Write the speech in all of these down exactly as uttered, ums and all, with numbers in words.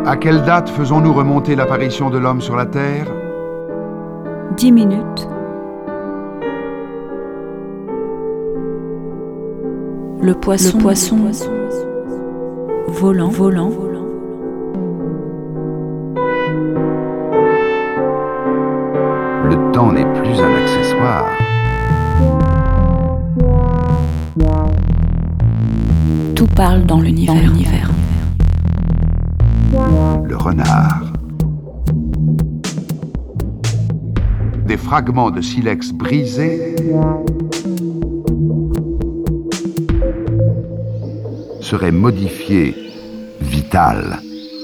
À quelle date faisons-nous remonter l'apparition de l'homme sur la Terre? Dix minutes. Le poisson, le poisson, le poisson volant, volant, volant. Le temps n'est plus un accessoire. Tout parle dans l'univers. Dans l'univers. Le renard. Des fragments de silex brisés seraient modifiés vital.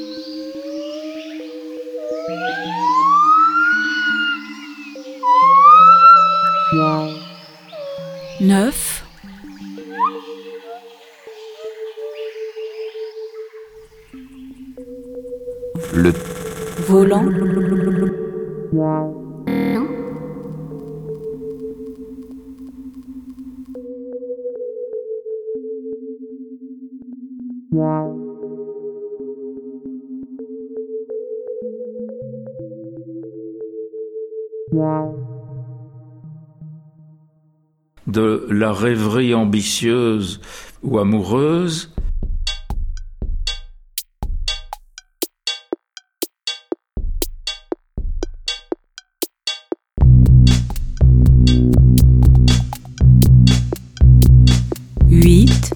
Neuf. Le volant. De la rêverie ambitieuse ou amoureuse, huit.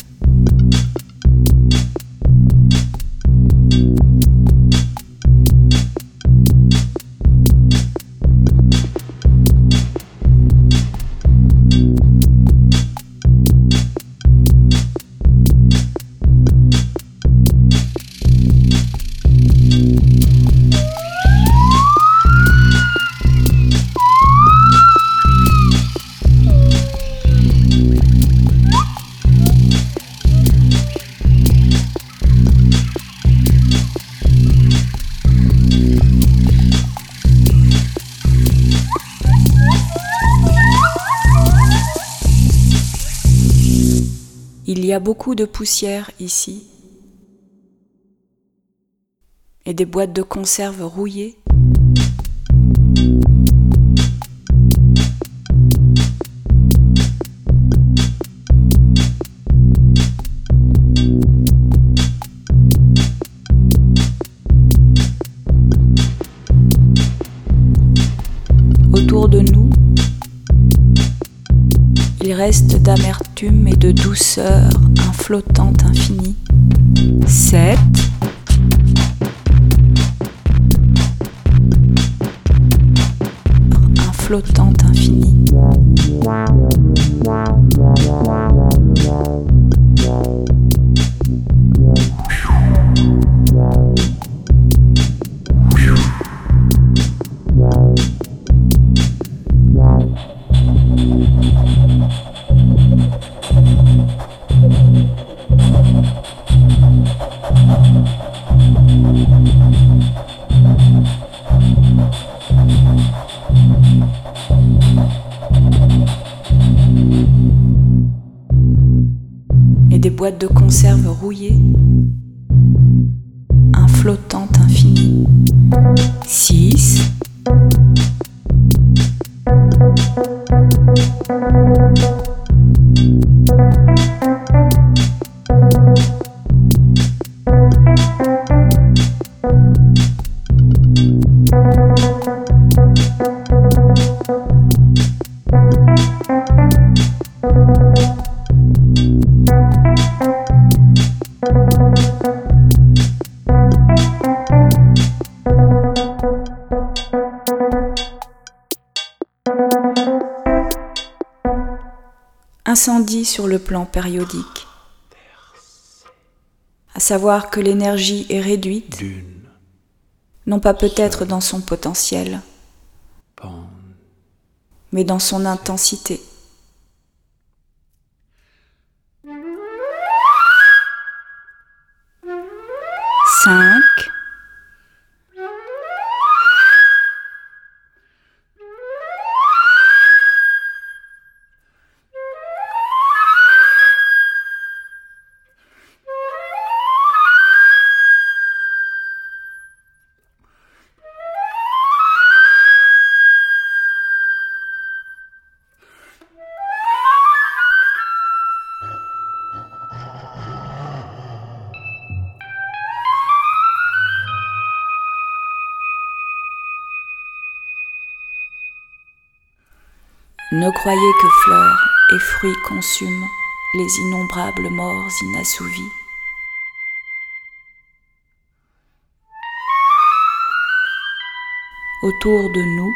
Il y a beaucoup de poussière ici et des boîtes de conserve rouillées. Autour de nous, il reste d'amertume et de douceur un flottant infini. Sept. Un flottant infini. Et des boîtes de conserve rouillées. Un flottant infini. Six. Incendie sur le plan périodique, à savoir que l'énergie est réduite, non pas peut-être dans son potentiel, mais dans son intensité. Cinq. Ne croyez que fleurs et fruits consument les innombrables morts inassouvies. Autour de nous,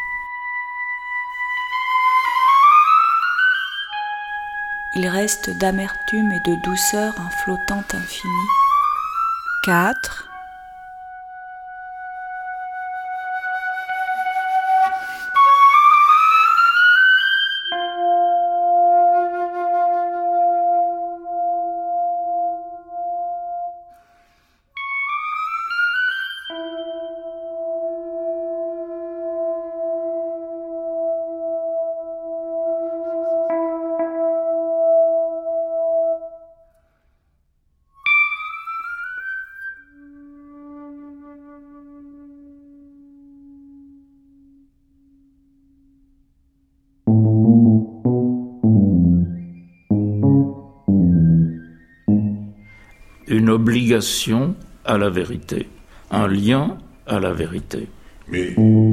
il reste d'amertume et de douceur un flottant infini. Quatre. Une obligation à la vérité, un lien à la vérité. Mais...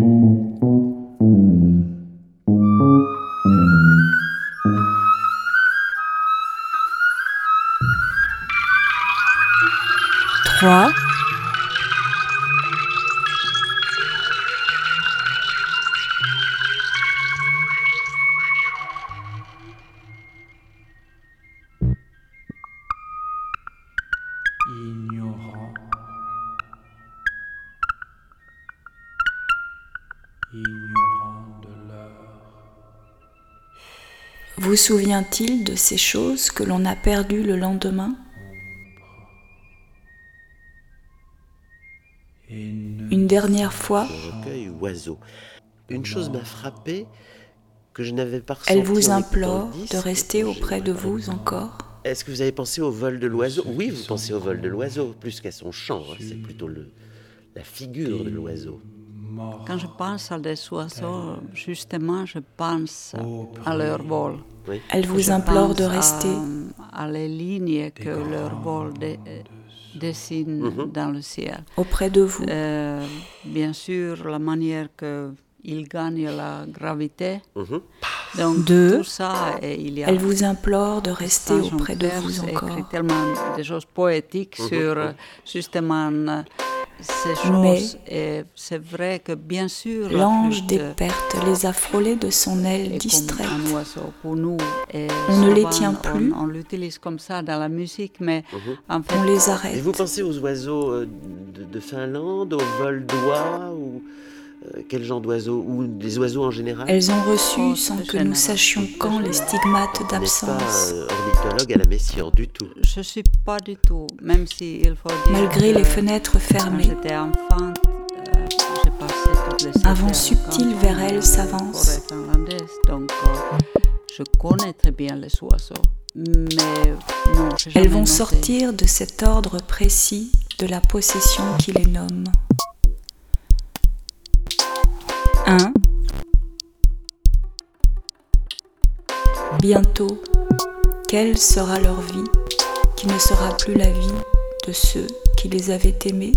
Trois. Ignorant. Ignorant de l'heure. Vous souvient-il de ces choses que l'on a perdues le lendemain ? Une dernière fois, Le recueil Oiseau. Une chose m'a frappé que je n'avais pas ressenti. elle vous en implore écoutant le disque, de rester quand auprès j'ai- de vous encore. Est-ce que vous avez pensé au vol de l'oiseau? Oui, vous pensez au vol de l'oiseau, plus qu'à son chant. hein. C'est plutôt le, la figure de l'oiseau. Quand je pense à des oiseaux, justement, je pense à leur vol. Oui. Elle vous Je implore pense de rester. À, à les lignes que leur vol dé- dessine Mhm. dans le ciel. Auprès de vous. Euh, bien sûr, la manière qu'ils gagnent la gravité. Mhm. Donc, Deux. tout ça, et il y a... Elle vous implore de rester Stan auprès de Schonberg vous écrit encore. tellement de choses poétiques Mhm. sur euh, justement euh, ces Mais choses. Et c'est vrai que bien sûr, la l'ange flûte, des pertes les a frôlés de son aile est distraite. comme un oiseau pour nous. Et On ne les souvent, tient plus. On, on l'utilise comme ça dans la musique, mais Mhm. en fait, On les Et arrête. vous pensez aux oiseaux euh, de, de Finlande, au vol d'oie, ou euh, quel genre d'oiseaux, ou des oiseaux en général? Elles ont reçu, Oh, sans c'est que nous général. sachions C'est quand, général. les stigmates Vous n'êtes pas d'absence. euh, ornithologue à la Messière du tout. je ne suis pas du tout, même si il faut dire Malgré que les fenêtres quand fermées, j'étais enfant, euh, j'ai passé toutes les un vent étés subtil en vers elle dans la s'avance. forêt finlandaise, donc euh, je connais très bien les oiseaux. Mais non, j'ai elles jamais vont noté. sortir de cet ordre précis de la possession qui les nomme. Un. Bientôt, quelle sera leur vie, qui ne sera plus la vie de ceux qui les avaient aimés?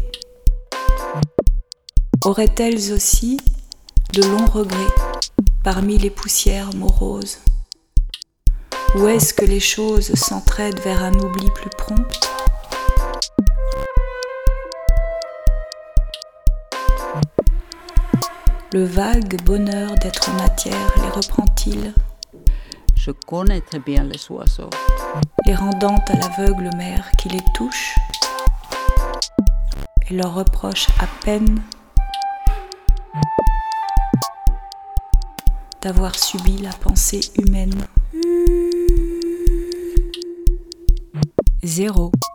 Auraient-elles aussi de longs regrets parmi les poussières moroses? Ou est-ce que les choses s'entraident vers un oubli plus prompt? Le vague bonheur d'être matière les reprend-il, Je connais très bien les oiseaux. les rendant à l'aveugle mère qui les touche et leur reproche à peine d'avoir subi la pensée humaine? Zéro.